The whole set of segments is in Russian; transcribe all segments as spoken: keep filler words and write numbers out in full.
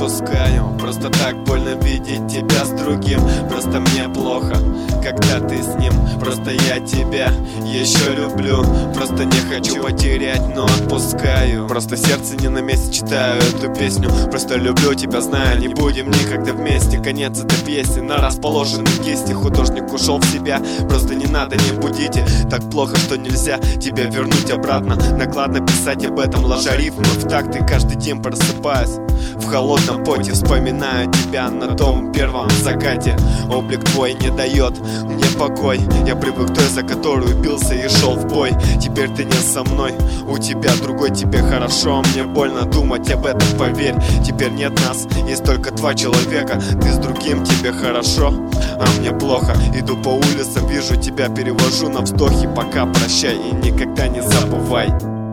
отпускаю. Просто так больно видеть тебя с другим. Просто мне плохо, когда ты с ним. Просто я тебя еще люблю. Просто не хочу потерять, но отпускаю. Просто сердце не на месте, читаю эту песню. Просто люблю тебя, знаю, не будем никогда вместе. Конец этой песни на расположенной кисти. Художник ушел в себя, просто не надо, не будите. Так плохо, что нельзя тебя вернуть обратно. Накладно писать об этом, ложа рифмы в такт. И каждый день просыпаюсь в холодном поте, вспоминаю тебя на том первом закате. Облик твой не дает мне покой. Я привык к той, за которую бился и шел в бой. Теперь ты не со мной, у тебя другой, тебе хорошо. Мне больно думать об этом, поверь. Теперь нет нас, есть только два человека. Ты с другим, тебе хорошо, а мне плохо. Иду по улицам, вижу тебя, перевожу на вздохи. Пока, прощай и никогда не забывай.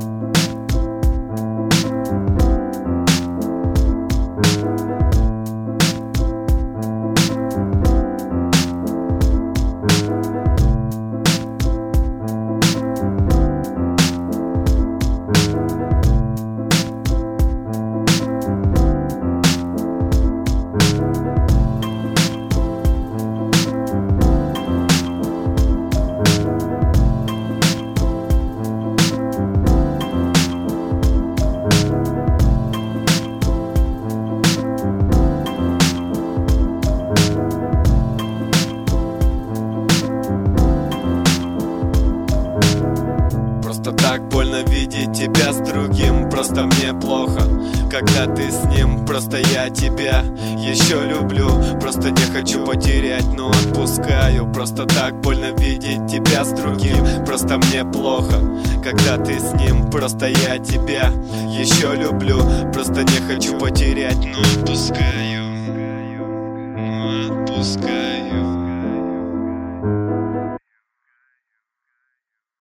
Просто так больно видеть тебя с другим. Просто мне плохо, когда ты с ним. Просто я тебя еще люблю. Просто не хочу потерять, но отпускаю. Просто так больно видеть тебя с другим. Просто мне плохо, когда ты с ним. Просто я тебя еще люблю. Просто не хочу потерять, но отпускаю. Но отпускаю.